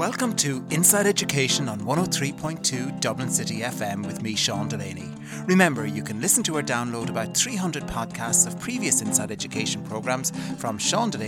Welcome to Inside Education on 103.2 Dublin City FM with me, Sean Delaney. Remember, you can listen to or download about 300 podcasts of previous Inside Education programmes from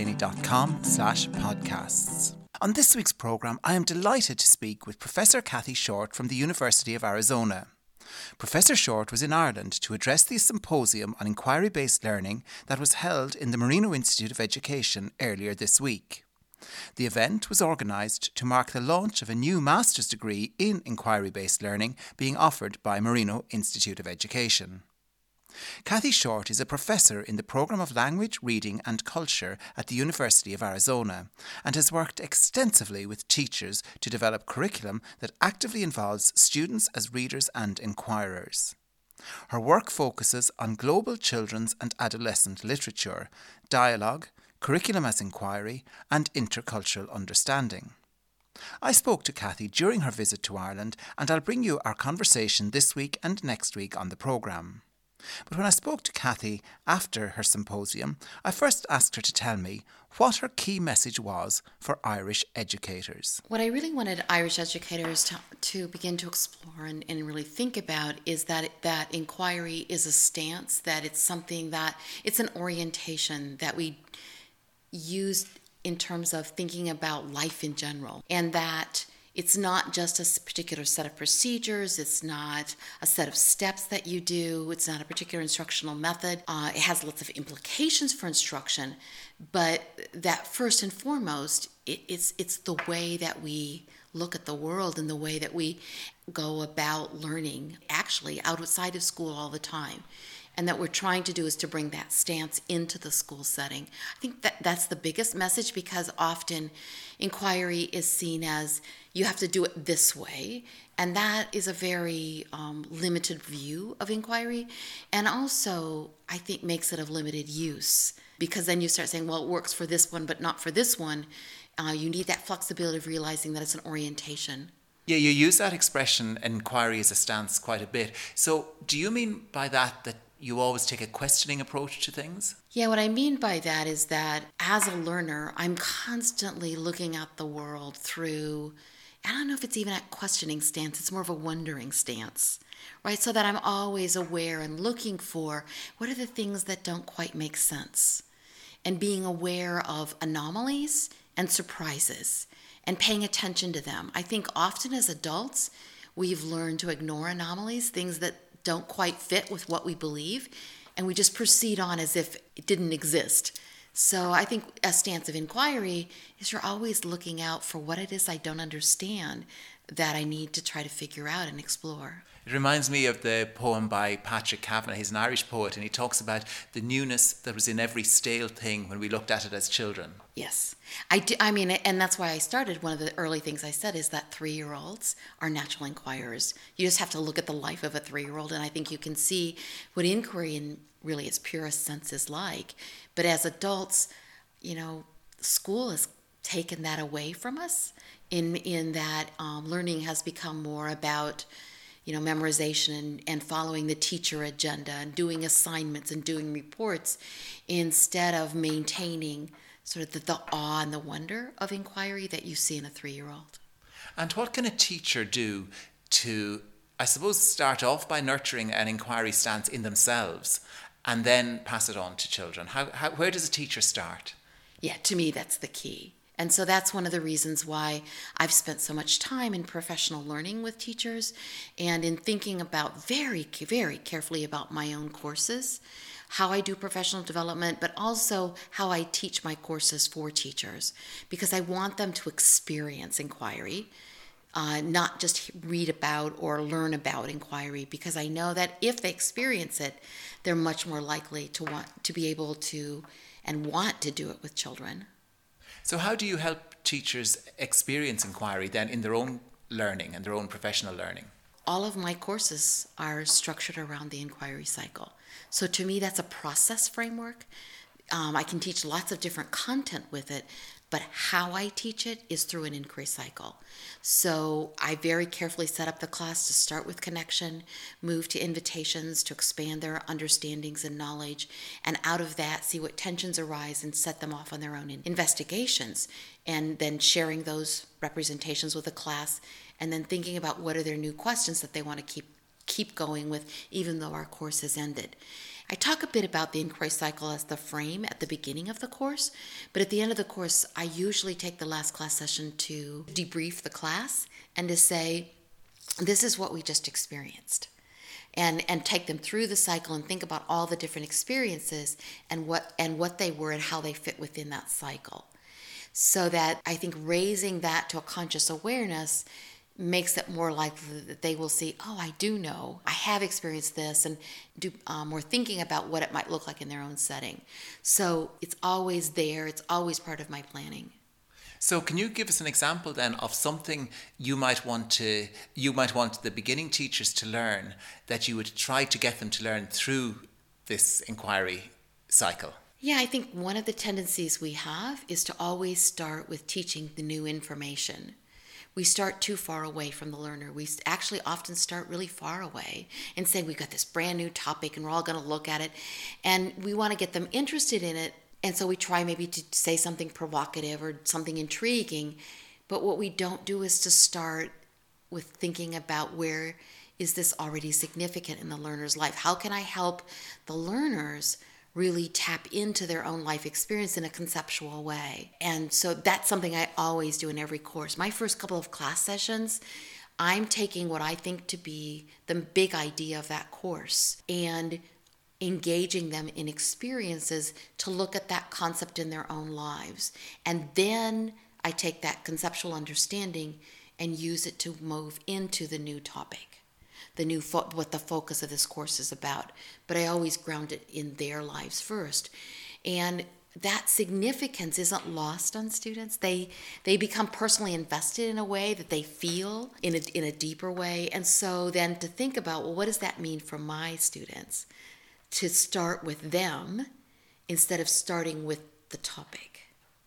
seandelaney.com/podcasts. On this week's programme, I am delighted to speak with Professor Kathy Short from the University of Arizona. Professor Short was in Ireland to address the symposium on inquiry-based learning that was held in the Marino Institute of Education earlier this week. The event was organised to mark the launch of a new master's degree in inquiry-based learning being offered by Marino Institute of Education. Kathy Short is a professor in the Programme of Language, Reading and Culture at the University of Arizona and has worked extensively with teachers to develop curriculum that actively involves students as readers and inquirers. Her work focuses on global children's and adolescent literature, dialogue, curriculum as inquiry, and intercultural understanding. I spoke to Kathy during her visit to Ireland, and I'll bring you our conversation this week and next week on the programme. But when I spoke to Kathy after her symposium, I first asked her to tell me what her key message was for Irish educators. What I really wanted Irish educators to begin to explore and really think about is that inquiry is a stance, that it's something that it's an orientation that we use in terms of thinking about life in general, and that it's not just a particular set of procedures, it's not a set of steps that you do, it's not a particular instructional method. It has lots of implications for instruction, but that first and foremost, it's the way that we look at the world and the way that we go about learning actually outside of school all the time. And that we're trying to do is to bring that stance into the school setting. I think that's the biggest message, because often inquiry is seen as you have to do it this way. And that is a very limited view of inquiry. And also, I think, makes it of limited use. Because then you start saying, well, it works for this one, but not for this one. You need that flexibility of realizing that it's an orientation. Yeah, you use that expression, inquiry as a stance, quite a bit. So do you mean by that you always take a questioning approach to things? Yeah, what I mean by that is that as a learner, I'm constantly looking at the world through, I don't know if it's even a questioning stance, it's more of a wondering stance, right? So that I'm always aware and looking for what are the things that don't quite make sense, and being aware of anomalies and surprises and paying attention to them. I think often as adults, we've learned to ignore anomalies, things that don't quite fit with what we believe, and we just proceed on as if it didn't exist. So I think a stance of inquiry is you're always looking out for what it is I don't understand that I need to try to figure out and explore. It reminds me of the poem by Patrick Kavanagh. He's an Irish poet, and he talks about the newness that was in every stale thing when we looked at it as children. Yes. I mean, and that's why I started. One of the early things I said is that 3-year-olds are natural inquirers. You just have to look at the life of a 3-year-old, and I think you can see what inquiry in really its purest sense is like. But as adults, school has taken that away from us in that learning has become more about memorization and following the teacher agenda and doing assignments and doing reports, instead of maintaining sort of the awe and the wonder of inquiry that you see in a 3-year-old. And what can a teacher do to, I suppose, start off by nurturing an inquiry stance in themselves and then pass it on to children? Where does a teacher start? Yeah, to me, that's the key. And so that's one of the reasons why I've spent so much time in professional learning with teachers and in thinking about very, very carefully about my own courses, how I do professional development, but also how I teach my courses for teachers, because I want them to experience inquiry, not just read about or learn about inquiry, because I know that if they experience it, they're much more likely to want to be able to and want to do it with children. So how do you help teachers experience inquiry then in their own learning and their own professional learning? All of my courses are structured around the inquiry cycle. So to me, that's a process framework. I can teach lots of different content with it, but how I teach it is through an inquiry cycle. So I very carefully set up the class to start with connection, move to invitations to expand their understandings and knowledge, and out of that see what tensions arise and set them off on their own investigations, and then sharing those representations with the class, and then thinking about what are their new questions that they want to keep going with even though our course has ended. I talk a bit about the inquiry cycle as the frame at the beginning of the course, but at the end of the course, I usually take the last class session to debrief the class and to say, this is what we just experienced. And take them through the cycle and think about all the different experiences and what they were and how they fit within that cycle. So that I think raising that to a conscious awareness makes it more likely that they will see, oh, I do know, I have experienced this, and do more thinking about what it might look like in their own setting. So it's always there, it's always part of my planning. So can you give us an example then of something you might want the beginning teachers to learn that you would try to get them to learn through this inquiry cycle? Yeah, I think one of the tendencies we have is to always start with teaching the new information. We start too far away from the learner. We actually often start really far away and say we've got this brand new topic and we're all going to look at it, and we want to get them interested in it, and so we try maybe to say something provocative or something intriguing, but what we don't do is to start with thinking about where is this already significant in the learner's life? How can I help the learners really tap into their own life experience in a conceptual way? And so that's something I always do in every course. My first couple of class sessions, I'm taking what I think to be the big idea of that course and engaging them in experiences to look at that concept in their own lives. And then I take that conceptual understanding and use it to move into the new topic. What the focus of this course is about. But I always ground it in their lives first. And that significance isn't lost on students. They become personally invested in a way that they feel in a deeper way. And so then to think about, well, what does that mean for my students? To start with them instead of starting with the topic.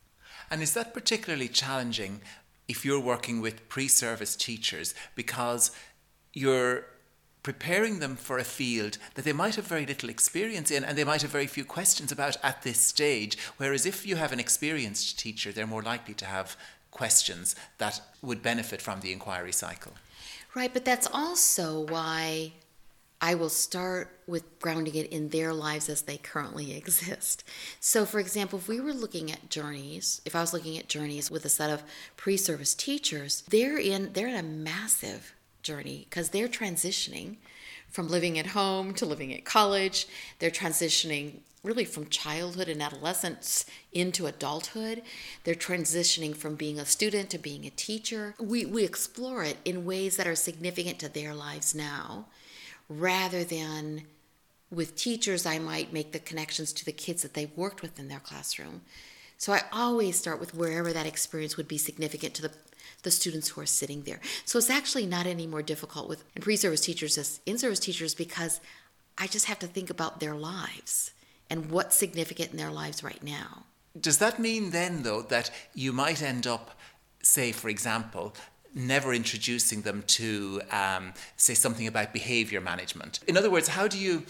And is that particularly challenging if you're working with pre-service teachers, because you're preparing them for a field that they might have very little experience in and they might have very few questions about at this stage, whereas if you have an experienced teacher, they're more likely to have questions that would benefit from the inquiry cycle. Right, but that's also why I will start with grounding it in their lives as they currently exist. So, for example, if I was looking at journeys with a set of pre-service teachers, they're in a massive journey because they're transitioning from living at home to living at college. They're transitioning really from childhood and adolescence into adulthood. They're transitioning from being a student to being a teacher. We explore it in ways that are significant to their lives now, rather than with teachers, I might make the connections to the kids that they've worked with in their classroom. So I always start with wherever that experience would be significant to the students who are sitting there. So it's actually not any more difficult with pre-service teachers as in-service teachers, because I just have to think about their lives and what's significant in their lives right now. Does that mean then, though, that you might end up, say, for example, never introducing them to, say, something about behaviour management? In other words, how do you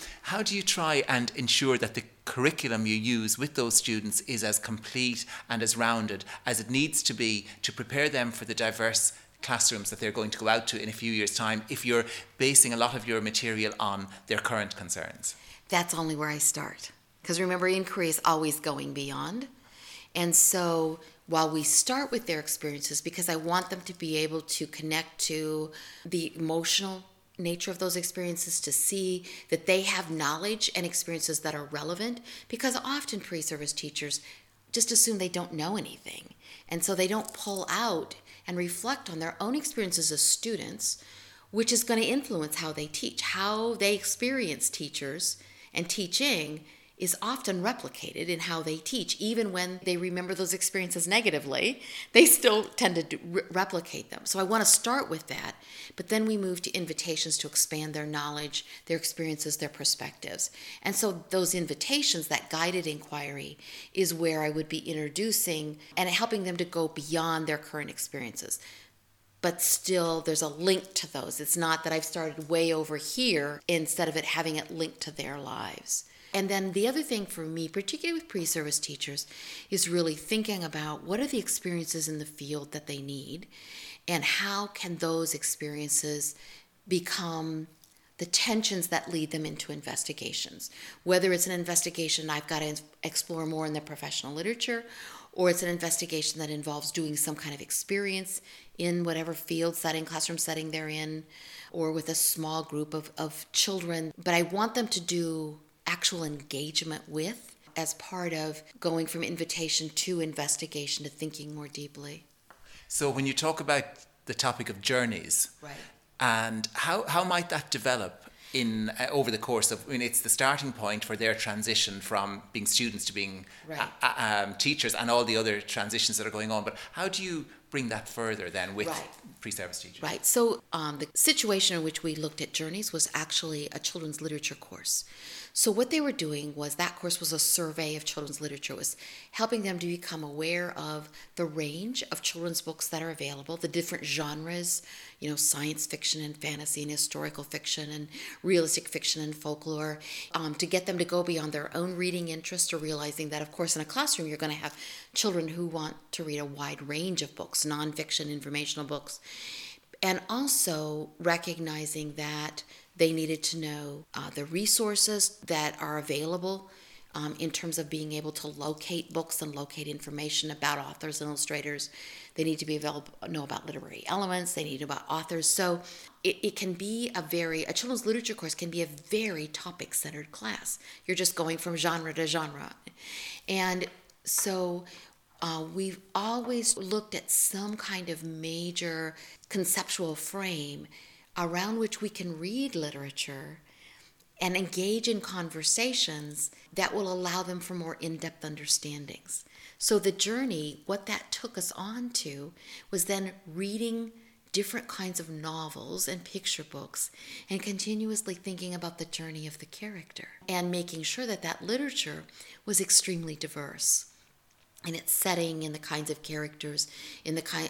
try and ensure that the curriculum you use with those students is as complete and as rounded as it needs to be to prepare them for the diverse classrooms that they're going to go out to in a few years' time, if you're basing a lot of your material on their current concerns? That's only where I start. Because remember, inquiry is always going beyond. And so while we start with their experiences, because I want them to be able to connect to the emotional nature of those experiences, to see that they have knowledge and experiences that are relevant, because often pre-service teachers just assume they don't know anything. And so they don't pull out and reflect on their own experiences as students, which is going to influence how they teach. How they experience teachers and teaching is often replicated in how they teach. Even when they remember those experiences negatively, they still tend to replicate them. So I want to start with that, but then we move to invitations to expand their knowledge, their experiences, their perspectives. And so those invitations, that guided inquiry, is where I would be introducing and helping them to go beyond their current experiences. But still, there's a link to those. It's not that I've started way over here instead of it having it linked to their lives. And then the other thing for me, particularly with pre-service teachers, is really thinking about what are the experiences in the field that they need, and how can those experiences become the tensions that lead them into investigations. Whether it's an investigation I've got to explore more in the professional literature, or it's an investigation that involves doing some kind of experience in whatever field setting, classroom setting they're in, or with a small group of children. But I want them to do actual engagement with as part of going from invitation to investigation to thinking more deeply. So when you talk about the topic of journeys, right, and how might that develop in over the course of, I mean, it's the starting point for their transition from being students to being right, teachers, and all the other transitions that are going on. But how do you bring that further then with right, pre-service teachers? Right. So the situation in which we looked at journeys was actually a children's literature course. So what they were doing was, that course was a survey of children's literature. It was helping them to become aware of the range of children's books that are available, the different genres, science fiction and fantasy and historical fiction and realistic fiction and folklore, to get them to go beyond their own reading interest, or realizing that, of course, in a classroom you're going to have children who want to read a wide range of books, nonfiction, informational books, and also recognizing that they needed to know the resources that are available in terms of being able to locate books and locate information about authors and illustrators. They need to be know about literary elements. They need to know about authors. So it can be a children's literature course can be a very topic-centered class. You're just going from genre to genre. And so we've always looked at some kind of major conceptual frame around which we can read literature and engage in conversations that will allow them for more in-depth understandings. So the journey, what that took us on to, was then reading different kinds of novels and picture books and continuously thinking about the journey of the character and making sure that that literature was extremely diverse in its setting, in the kinds of characters, in the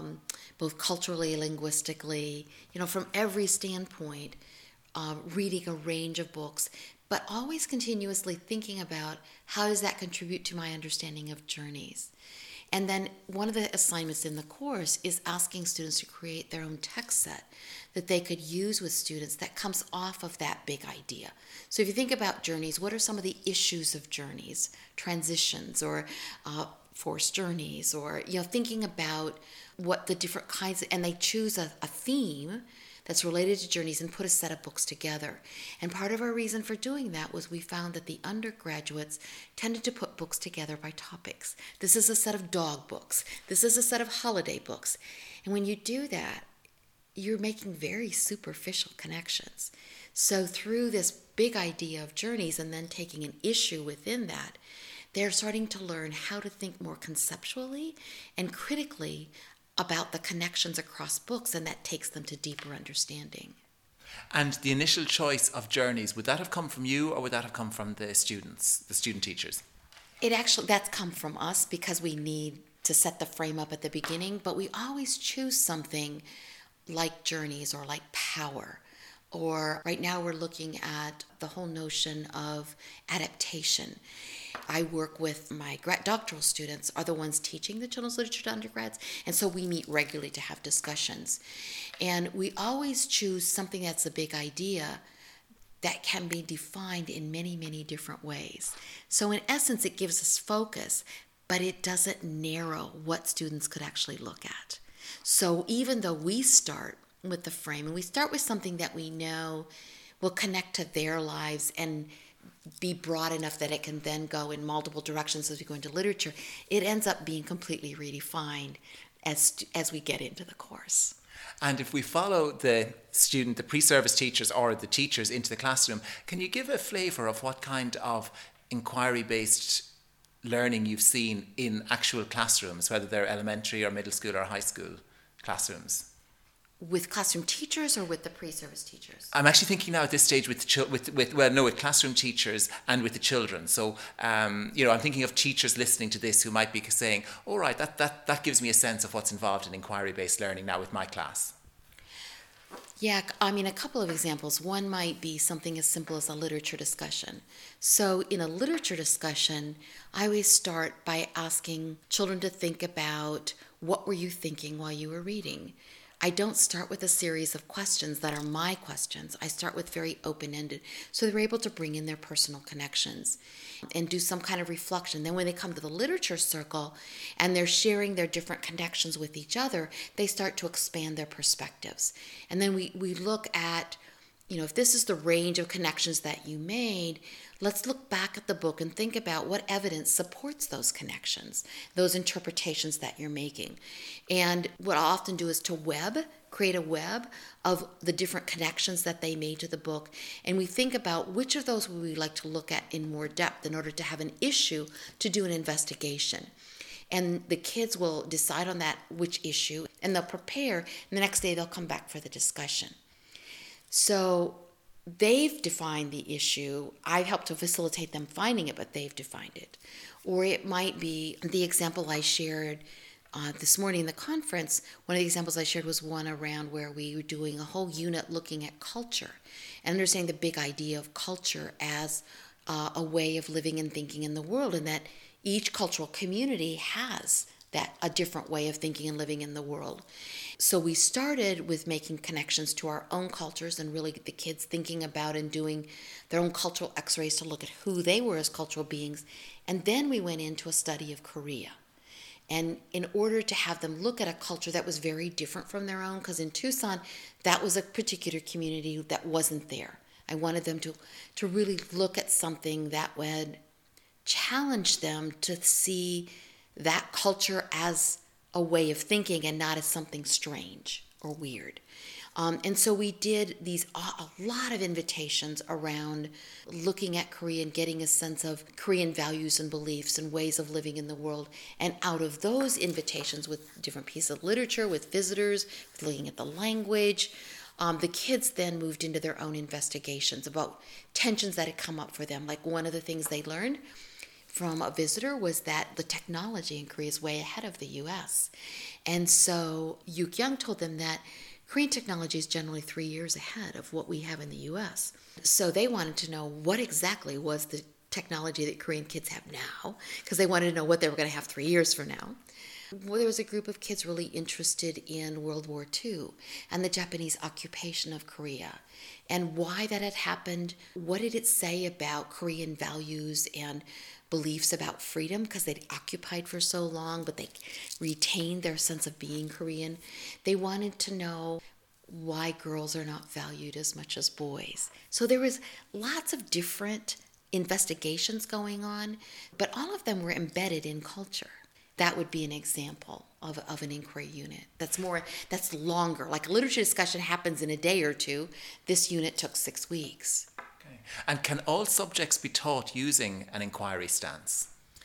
both culturally, linguistically, from every standpoint, reading a range of books, but always continuously thinking about how does that contribute to my understanding of journeys. And then one of the assignments in the course is asking students to create their own text set that they could use with students that comes off of that big idea. So if you think about journeys, what are some of the issues of journeys, transitions, or forced journeys, or thinking about what the different kinds and they choose a theme that's related to journeys and put a set of books together. And part of our reason for doing that was we found that the undergraduates tended to put books together by topics. This is a set of dog books. This is a set of holiday books. And when you do that, you're making very superficial connections. So through this big idea of journeys and then taking an issue within that, they're starting to learn how to think more conceptually and critically about the connections across books, and that takes them to deeper understanding. And the initial choice of journeys, would that have come from you, or would that have come from the students, the student teachers? That's come from us because we need to set the frame up at the beginning, but we always choose something like journeys or like power. Or right now we're looking at the whole notion of adaptation. I work with my doctoral students, are the ones teaching the children's literature to undergrads, and so we meet regularly to have discussions. And we always choose something that's a big idea that can be defined in many, many different ways. So in essence, it gives us focus, but it doesn't narrow what students could actually look at. So even though we start with the frame, and we start with something that we know will connect to their lives and be broad enough that it can then go in multiple directions as we go into literature, it ends up being completely redefined as we get into the course. And if we follow the pre-service teachers or the teachers into the classroom, can you give a flavour of what kind of inquiry-based learning you've seen in actual classrooms, whether they're elementary or middle school or high school classrooms? With classroom teachers or with the pre-service teachers? I'm actually thinking now at this stage with classroom teachers and with the children. So, I'm thinking of teachers listening to this who might be saying, all right, that gives me a sense of what's involved in inquiry-based learning now with my class. Yeah, I mean, a couple of examples. One might be something as simple as a literature discussion. So in a literature discussion, I always start by asking children to think about, what were you thinking while you were reading? I don't start with a series of questions that are my questions. I start with very open-ended, so they're able to bring in their personal connections and do some kind of reflection. Then when they come to the literature circle and they're sharing their different connections with each other, they start to expand their perspectives. And then we look at, if this is the range of connections that you made, let's look back at the book and think about what evidence supports those connections, those interpretations that you're making. And what I often do is to create a web of the different connections that they made to the book. And we think about which of those would we like to look at in more depth in order to have an issue to do an investigation. And the kids will decide on that, which issue, and they'll prepare, and the next day they'll come back for the discussion. So they've defined the issue. I help to facilitate them finding it, but they've defined it. Or it might be the example I shared this morning in the conference. One of the examples I shared was one around where we were doing a whole unit looking at culture and understanding the big idea of culture as a way of living and thinking in the world, and that each cultural community has a different way of thinking and living in the world. So we started with making connections to our own cultures and really the kids thinking about and doing their own cultural x-rays to look at who they were as cultural beings. And then we went into a study of Korea. And in order to have them look at a culture that was very different from their own, because in Tucson, that was a particular community that wasn't there. I wanted them to really look at something that would challenge them to see that culture as a way of thinking and not as something strange or weird. And so we did a lot of invitations around looking at Korea and getting a sense of Korean values and beliefs and ways of living in the world. And out of those invitations with different pieces of literature, with visitors, with looking at the language, the kids then moved into their own investigations about tensions that had come up for them. Like one of the things they learned from a visitor was that the technology in Korea is way ahead of the U.S. And so Yuk Young told them that Korean technology is generally 3 years ahead of what we have in the U.S. So they wanted to know what exactly was the technology that Korean kids have now, because they wanted to know what they were going to have 3 years from now. Well, there was a group of kids really interested in World War II and the Japanese occupation of Korea and why that had happened. What did it say about Korean values and beliefs about freedom, because they'd occupied for so long, but they retained their sense of being Korean. They wanted to know why girls are not valued as much as boys. So there was lots of different investigations going on, but all of them were embedded in culture. That would be an example of an inquiry unit. That's longer. Like a literature discussion happens in a day or two. This unit took 6 weeks. Okay. And can all subjects be taught using an inquiry stance?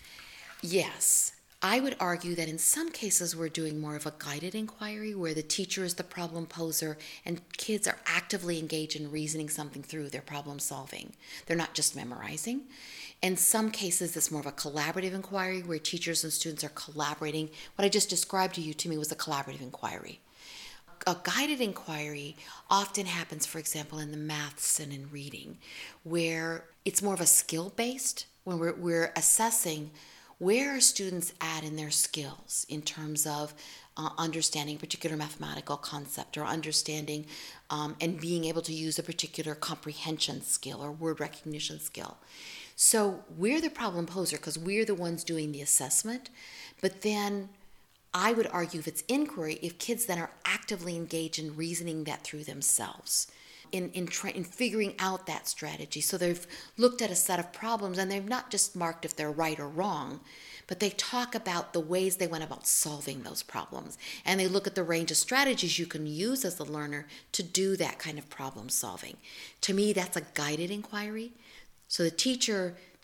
Yes. I would argue that in some cases we're doing more of a guided inquiry where the teacher is the problem poser and kids are actively engaged in reasoning something through their problem solving. They're not just memorizing. In some cases, it's more of a collaborative inquiry where teachers and students are collaborating. What I just described to me was a collaborative inquiry. A guided inquiry often happens, for example, in the maths and in reading, where it's more of a skill-based, when we're assessing where are students at in their skills in terms of understanding a particular mathematical concept or understanding and being able to use a particular comprehension skill or word recognition skill. So we're the problem poser because we're the ones doing the assessment, but then I would argue if it's inquiry, if kids then are actively engaged in reasoning that through themselves, in figuring out that strategy. So they've looked at a set of problems and they've not just marked if they're right or wrong, but they talk about the ways they went about solving those problems. And they look at the range of strategies you can use as a learner to do that kind of problem solving. To me, that's a guided inquiry. So the teacher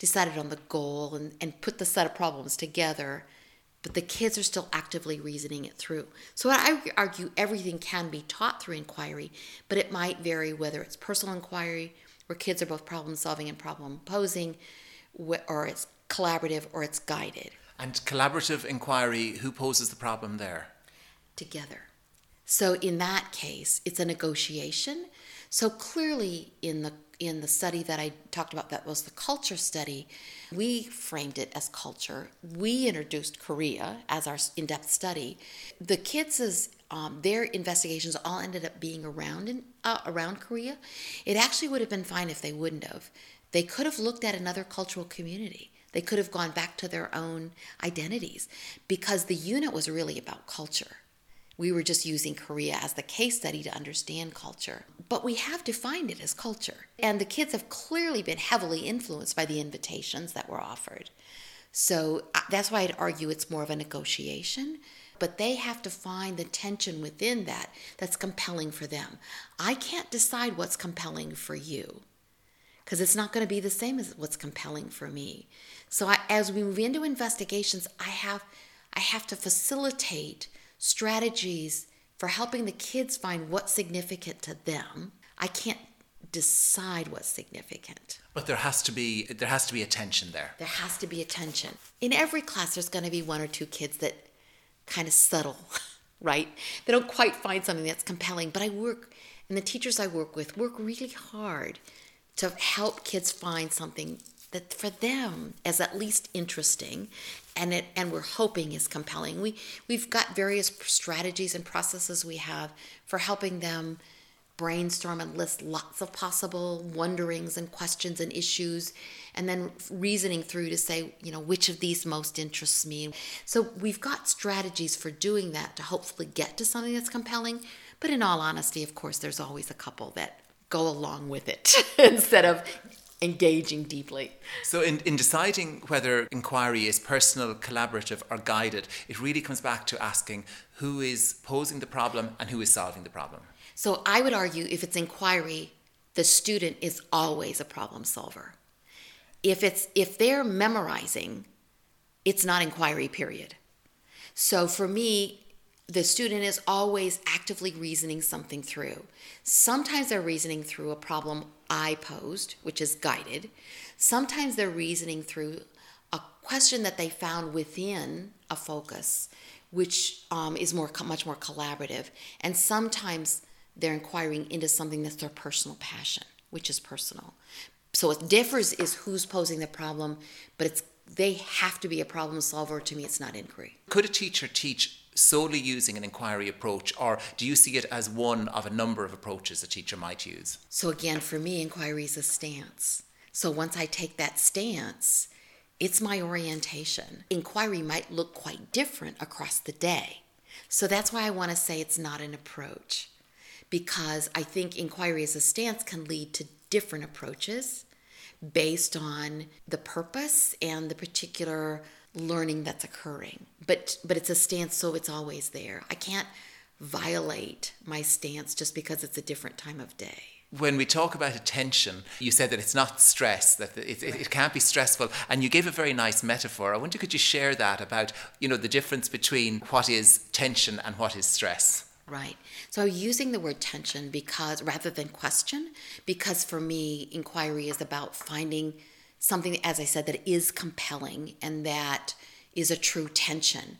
decided on the goal and put the set of problems together, but the kids are still actively reasoning it through. So I argue everything can be taught through inquiry, but it might vary whether it's personal inquiry, where kids are both problem solving and problem posing, or it's collaborative or it's guided. And collaborative inquiry, who poses the problem there? Together. So in that case, it's a negotiation. So clearly in the study that I talked about, that was the culture study, we framed it as culture. We introduced Korea as our in-depth study. The kids' their investigations all ended up being around Korea. It actually would have been fine if they wouldn't have. They could have looked at another cultural community. They could have gone back to their own identities, because the unit was really about culture. We were just using Korea as the case study to understand culture. But we have defined it as culture. And the kids have clearly been heavily influenced by the invitations that were offered. So that's why I'd argue it's more of a negotiation. But they have to find the tension within that that's compelling for them. I can't decide what's compelling for you, because it's not going to be the same as what's compelling for me. So as we move into investigations, I have to facilitate strategies for helping the kids find what's significant to them. I can't decide what's significant. But there has to be a tension there. There has to be a tension. In every class, there's going to be one or two kids that kind of settle, right? They don't quite find something that's compelling. But and the teachers I work with work really hard to help kids find something that for them is at least interesting, and we're hoping is compelling. We've got various strategies and processes we have for helping them brainstorm and list lots of possible wonderings and questions and issues, and then reasoning through to say, which of these most interests me. So we've got strategies for doing that to hopefully get to something that's compelling. But in all honesty, of course, there's always a couple that go along with it instead of engaging deeply. So in deciding whether inquiry is personal, collaborative or guided, it really comes back to asking who is posing the problem and who is solving the problem. So I would argue if it's inquiry, the student is always a problem solver. If they're memorizing, it's not inquiry, period. So for me, the student is always actively reasoning something through. Sometimes they're reasoning through a problem I posed, which is guided. Sometimes they're reasoning through a question that they found within a focus, which is much more collaborative. And sometimes they're inquiring into something that's their personal passion, which is personal. So what differs is who's posing the problem, but they have to be a problem solver. To me, it's not inquiry. Could a teacher teach solely using an inquiry approach, or do you see it as one of a number of approaches a teacher might use? So again, for me, inquiry is a stance. So once I take that stance, it's my orientation. Inquiry might look quite different across the day. So that's why I want to say it's not an approach, because I think inquiry as a stance can lead to different approaches based on the purpose and the particular learning that's occurring. But it's a stance, so it's always there. I can't violate my stance just because it's a different time of day. When we talk about attention, you said that it's not stress, that it can't be stressful, and you gave a very nice metaphor. I wonder, could you share that about, the difference between what is tension and what is stress? Right. So using the word tension rather than question, because for me, inquiry is about finding something, as I said, that is compelling and that is a true tension.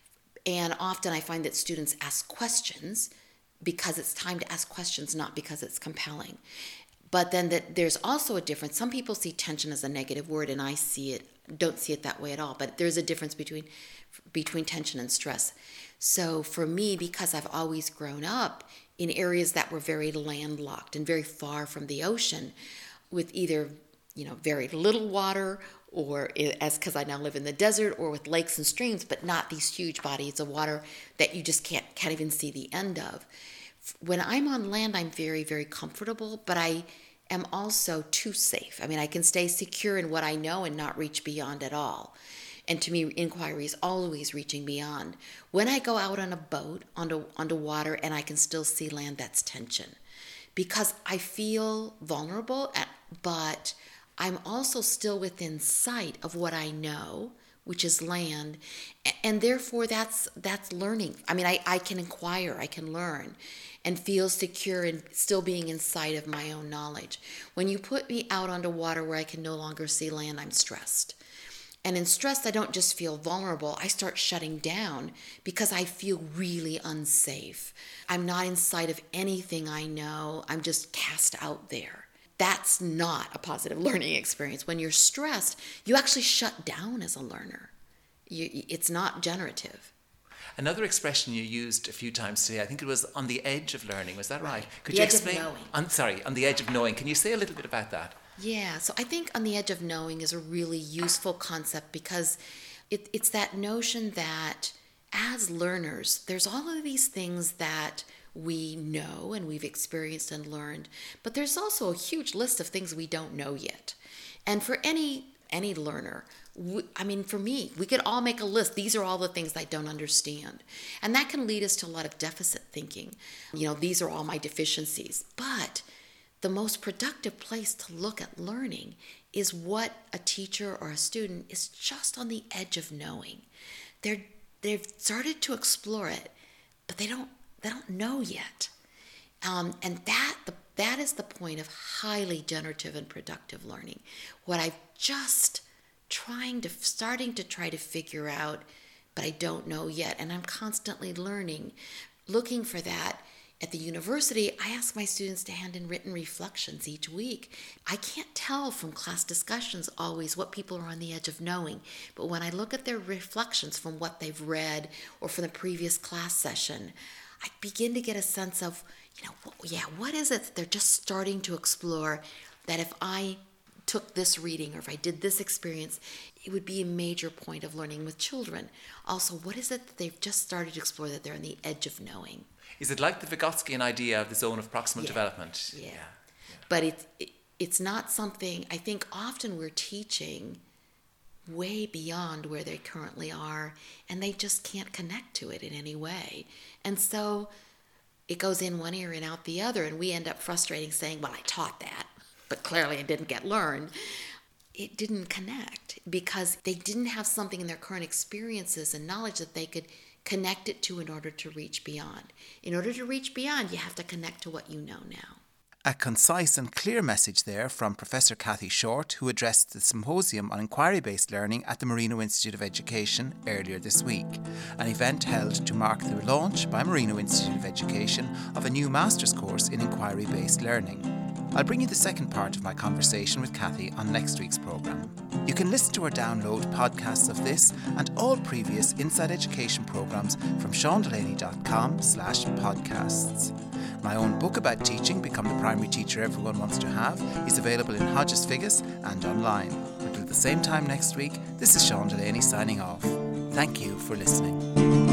And often I find that students ask questions because it's time to ask questions, not because it's compelling. But then there's also a difference. Some people see tension as a negative word, and I don't see it that way at all. But there's a difference between tension and stress. So for me, because I've always grown up in areas that were very landlocked and very far from the ocean, with either very little water, or because I now live in the desert, or with lakes and streams, but not these huge bodies of water that you just can't even see the end of. When I'm on land, I'm very, very comfortable, but I am also too safe. I mean, I can stay secure in what I know and not reach beyond at all. And to me, inquiry is always reaching beyond. When I go out on a boat, onto water, and I can still see land, that's tension. Because I feel vulnerable, but I'm also still within sight of what I know, which is land, and therefore that's learning. I mean, I can inquire, I can learn, and feel secure in still being in sight of my own knowledge. When you put me out onto water where I can no longer see land, I'm stressed. And in stress, I don't just feel vulnerable, I start shutting down because I feel really unsafe. I'm not in sight of anything I know, I'm just cast out there. That's not a positive learning experience. When you're stressed, you actually shut down as a learner. It's not generative. Another expression you used a few times today, I think it was on the edge of learning. Was that right? Could the you edge explain? Of knowing. On the edge of knowing. Can you say a little bit about that? Yeah, so I think on the edge of knowing is a really useful concept because it's that notion that as learners, there's all of these things that we know and we've experienced and learned, but there's also a huge list of things we don't know yet. And for any learner, for me, we could all make a list. These are all the things I don't understand. And that can lead us to a lot of deficit thinking. These are all my deficiencies. But the most productive place to look at learning is what a teacher or a student is just on the edge of knowing. They've started to explore it, but they don't know yet. And that is the point of highly generative and productive learning. What I've just starting to try to figure out, but I don't know yet. And I'm constantly learning, looking for that. At the university, I ask my students to hand in written reflections each week. I can't tell from class discussions always what people are on the edge of knowing, but when I look at their reflections from what they've read or from the previous class session, I begin to get a sense of, what is it that they're just starting to explore that if I took this reading or if I did this experience, it would be a major point of learning with children. Also, what is it that they've just started to explore that they're on the edge of knowing? Is it like the Vygotskian idea of the zone of proximal development? Yeah. But it's not something, I think often we're teaching way beyond where they currently are, and they just can't connect to it in any way. And so it goes in one ear and out the other, and we end up frustrating saying, well, I taught that, but clearly it didn't get learned. It didn't connect because they didn't have something in their current experiences and knowledge that they could connect it to in order to reach beyond. In order to reach beyond, you have to connect to what you know now. A concise and clear message there from Professor Cathy Short, who addressed the Symposium on Inquiry-Based Learning at the Marino Institute of Education earlier this week, an event held to mark the launch by Marino Institute of Education of a new master's course in Inquiry-Based Learning. I'll bring you the second part of my conversation with Cathy on next week's programme. You can listen to or download podcasts of this and all previous Inside Education programmes from seandelaney.com/podcasts. My own book about teaching, Become the Primary Teacher Everyone Wants to Have, is available in Hodges Figgis and online. Until the same time next week, this is Sean Delaney signing off. Thank you for listening.